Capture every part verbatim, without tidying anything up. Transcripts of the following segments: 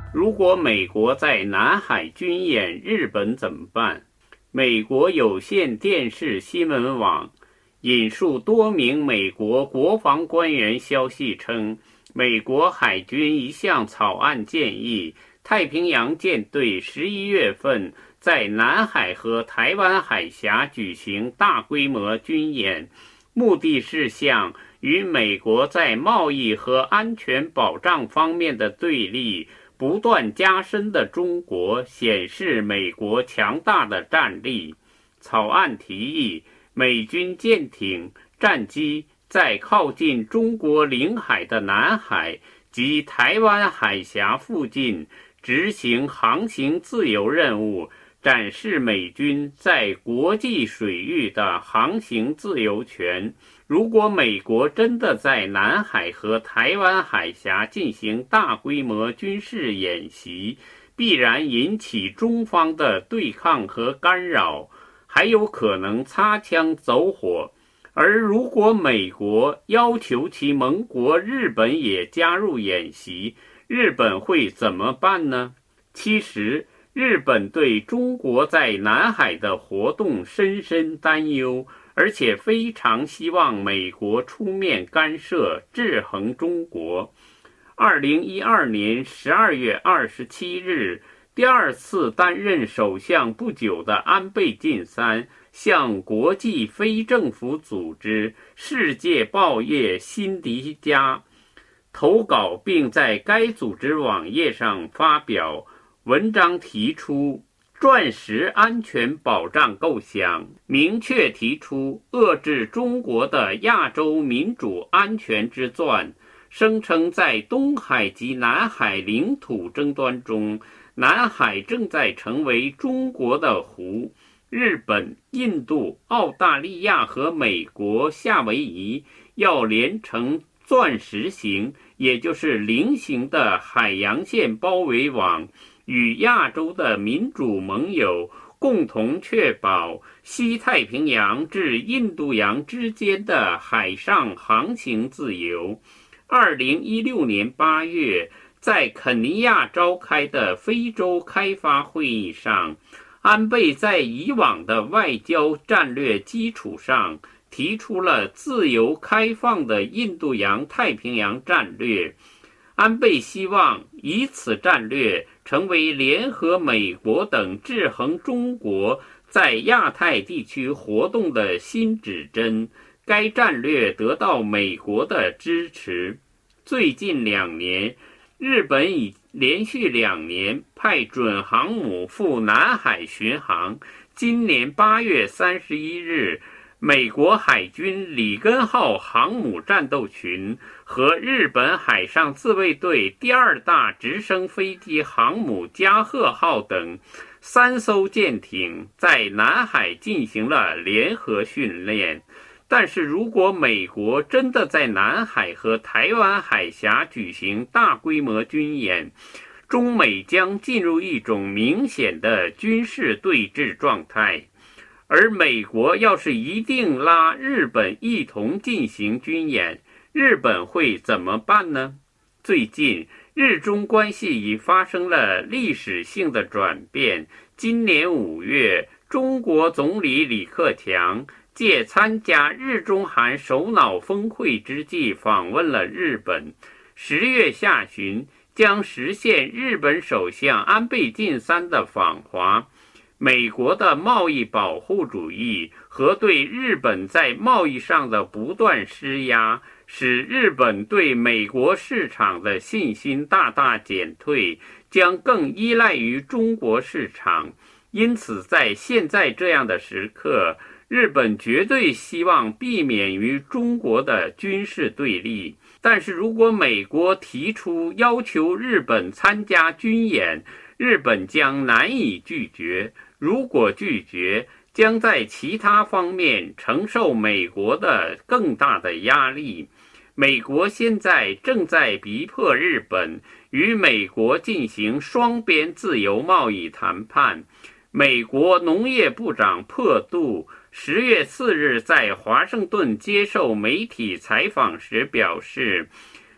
如果美国在南海军演，日本怎么办？美国有线电视新闻网引述多名美国国防官员消息称，美国海军一项草案建议，太平洋舰队十一月份在南海和台湾海峡举行大规模军演，目的是向与美国在贸易和安全保障方面的对立不断加深的中国显示美国强大的战力。草案提议，美军舰艇、战机在靠近中国领海的南海及台湾海峡附近执行航行自由任务，展示美军在国际水域的航行自由权。如果美国真的在南海和台湾海峡进行大规模军事演习，必然引起中方的对抗和干扰，还有可能擦枪走火。而如果美国要求其盟国日本也加入演习，日本会怎么办呢？其实，日本对中国在南海的活动深深担忧，而且非常希望美国出面干涉，制衡中国。二零一二年十二月二十七日，第二次担任首相不久的安倍晋三向国际非政府组织世界报业辛迪加投稿，并在该组织网页上发表文章，提出钻石安全保障构想，明确提出遏制中国的亚洲民主安全之钻，声称在东海及南海领土争端中，南海正在成为中国的湖。日本、印度、澳大利亚和美国夏威夷要连成钻石形，也就是菱形的海洋线包围网，与亚洲的民主盟友共同确保西太平洋至印度洋之间的海上航行自由。二零一六年八月，在肯尼亚召开的非洲开发会议上，安倍在以往的外交战略基础上提出了自由开放的印度洋太平洋战略。安倍希望以此战略成为联合美国等制衡中国在亚太地区活动的新指针，该战略得到美国的支持。最近两年，日本已连续两年派准航母赴南海巡航。今年八月三十一日，美国海军里根号航母战斗群和日本海上自卫队第二大直升飞机航母加贺号等三艘舰艇在南海进行了联合训练。但是如果美国真的在南海和台湾海峡举行大规模军演，中美将进入一种明显的军事对峙状态。而美国要是一定拉日本一同进行军演，日本会怎么办呢？最近，日中关系已发生了历史性的转变。今年五月，中国总理李克强借参加日中韩首脑峰会之际访问了日本。十月下旬将实现日本首相安倍晋三的访华。美国的贸易保护主义和对日本在贸易上的不断施压，使日本对美国市场的信心大大减退，将更依赖于中国市场。因此，在现在这样的时刻，日本绝对希望避免与中国的军事对立。但是如果美国提出要求日本参加军演，日本将难以拒绝。如果拒绝，将在其他方面承受美国的更大的压力。美国现在正在逼迫日本与美国进行双边自由贸易谈判。美国农业部长珀杜十月四日在华盛顿接受媒体采访时表示，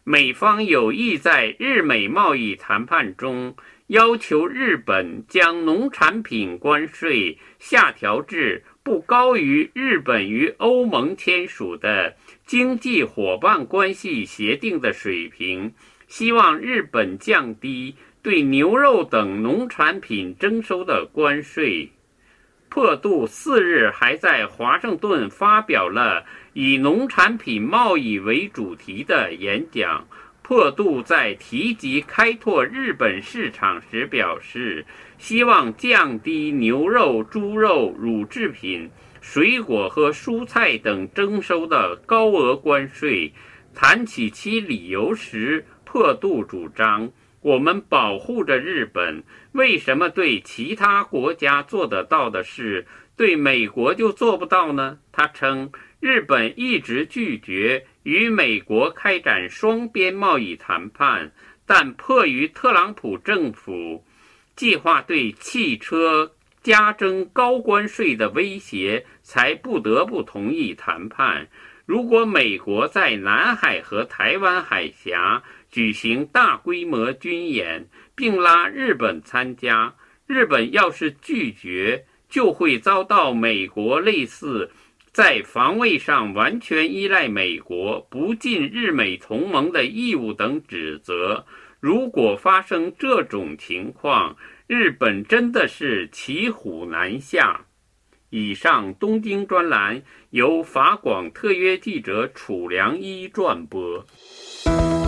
美方有意在日美贸易谈判中要求日本将农产品关税下调至不高于日本与欧盟签署的经济伙伴关系协定的水平，希望日本降低对牛肉等农产品征收的关税。破杜四日还在华盛顿发表了以农产品贸易为主题的演讲。破杜在提及开拓日本市场时表示，希望降低牛肉、猪肉、乳制品、水果和蔬菜等征收的高额关税。谈起其理由时，破杜主张，我们保护着日本，为什么对其他国家做得到的事，对美国就做不到呢？他称，日本一直拒绝与美国开展双边贸易谈判，但迫于特朗普政府计划对汽车加征高关税的威胁，才不得不同意谈判。如果美国在南海和台湾海峡举行大规模军演，并拉日本参加，日本要是拒绝，就会遭到美国类似在防卫上完全依赖美国、不尽日美同盟的义务等指责。如果发生这种情况，日本真的是骑虎难下。以上东京专栏由法广特约记者楚良一撰播。